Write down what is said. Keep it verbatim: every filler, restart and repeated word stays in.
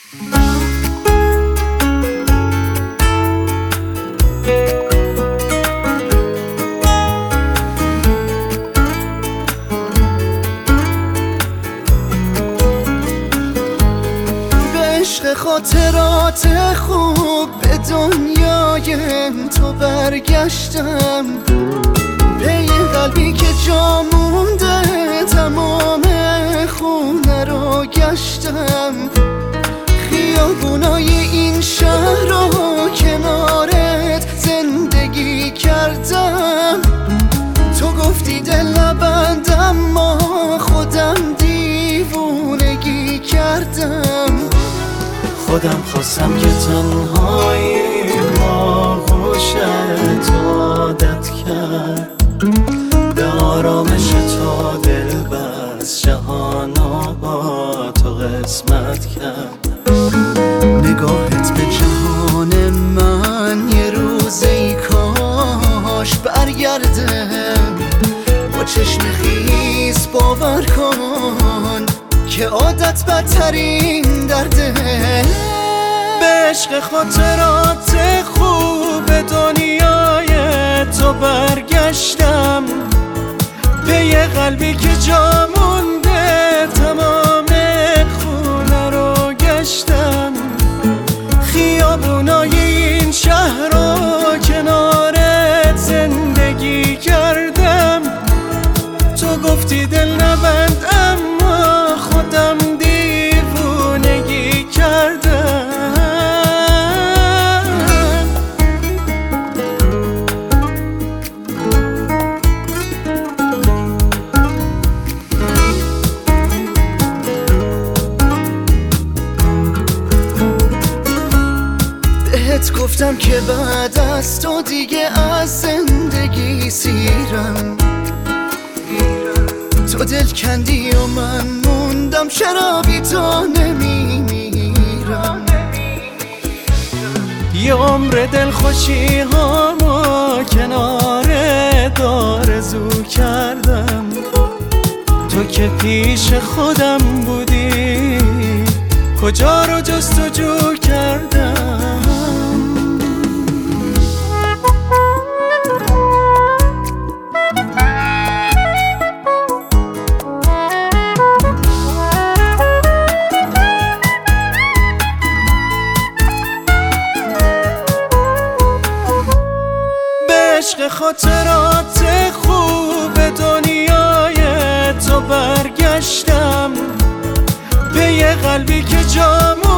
عشق خاطرات خوب به دنیای تو برگشتم، پی قلبی که جا مونده تمام خونه رو گشتم، خیابونای این شهر رو کنارت زندگی کردم. تو گفتی دل نبندم، ما خودم دیوونگی کردم. خودم خواستم که تنهایی با گوشت عادت کرد، به آرامش تو دل بس جهانا با تو قسمت کرد. نگاهت به جهان من یه روزی کاش برگرده، با چشم خیس باور کن که عادت بدترین درده. به عشق خاطرات خوب دنیای تو برگشتم، پی قلبی که جا مونده تمام خونه رو گشتم، خیابونای این شهر رو کنارت زندگی کردم. تو گفتی دل نبند اما خودم دیوونگی کردم. بهت گفتم که بعد از تو دیگه از زندگی سیرم، تو دل کندی و من موندم، چرا بی تو نمیمیرم. یه عمر دل خوشی هامو کنار آرزو کردم، تو که پیش خودم بودی کجا رو جستجو کردم. عشق خاطرات خوب دنیای تو برگشتم، پی قلبی که جا